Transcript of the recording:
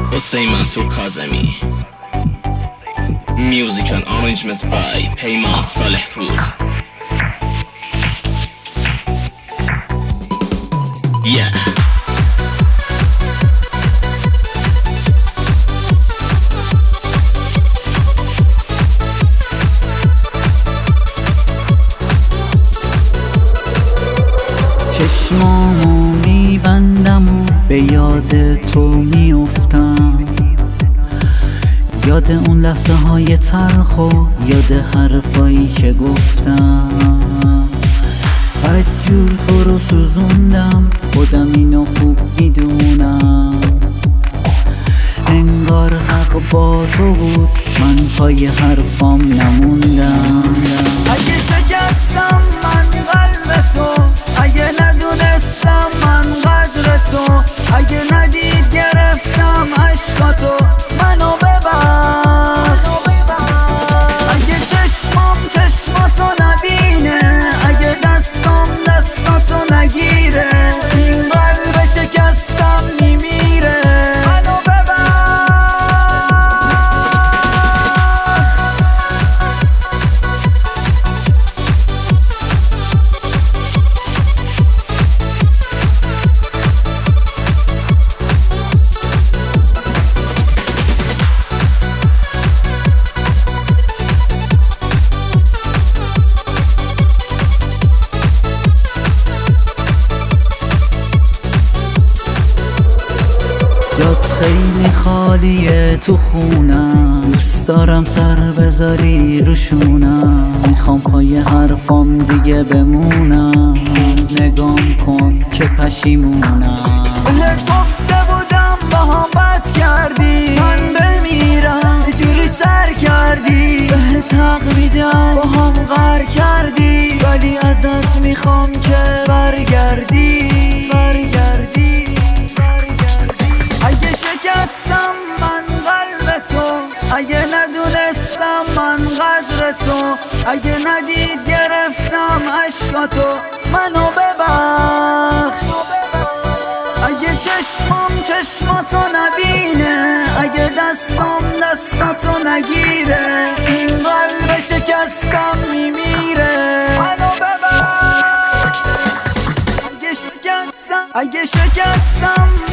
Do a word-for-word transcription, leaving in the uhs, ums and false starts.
Hossein Mansour Kazemi. Music and arrangement by Peyman Salehpour. Yeah. چشمامو میبندم و به یاد تو میافتم، یاد اون لحظه های تلخ و یاد حرفایی که گفتم. بدجور تو رو سوزوندم، خودم اینو خوب میدونم. انگار حق با تو بود، من پای حرفام نموندم. اگه شکستم من قلب تو، اگه ندونستم من قدر تو، اگه ندید گرفتم عشقاتو، منو ببخش. اگه چشمام چشماتو نبینه، اگه دستام دستاتو نگیره، این قلب شکستم میمیره، منو ببخش. جات خیلی خالیه تو خونم، دوست دارم سر بذاری روشونم. میخوام پای حرفام دیگه بمونم، نگام کن که پشیمونم. بهت گفته بودم با هم بد کردی، من بمیرم یه جوری سر کردی. بهت حق میدم با هم غر کردی، ولی ازت میخوام که برگردی برگردی اگه شکستم من قلب تو، اگه ندونستم من قدر تو، اگه ندید گرفتم عشقاتو، منو ببخش. اگه چشمام چشماتو نبینه، اگه دستام دستاتو نگیره، این قلب شکستم میمیره، منو ببخش. اگه شکستم اگه شکستم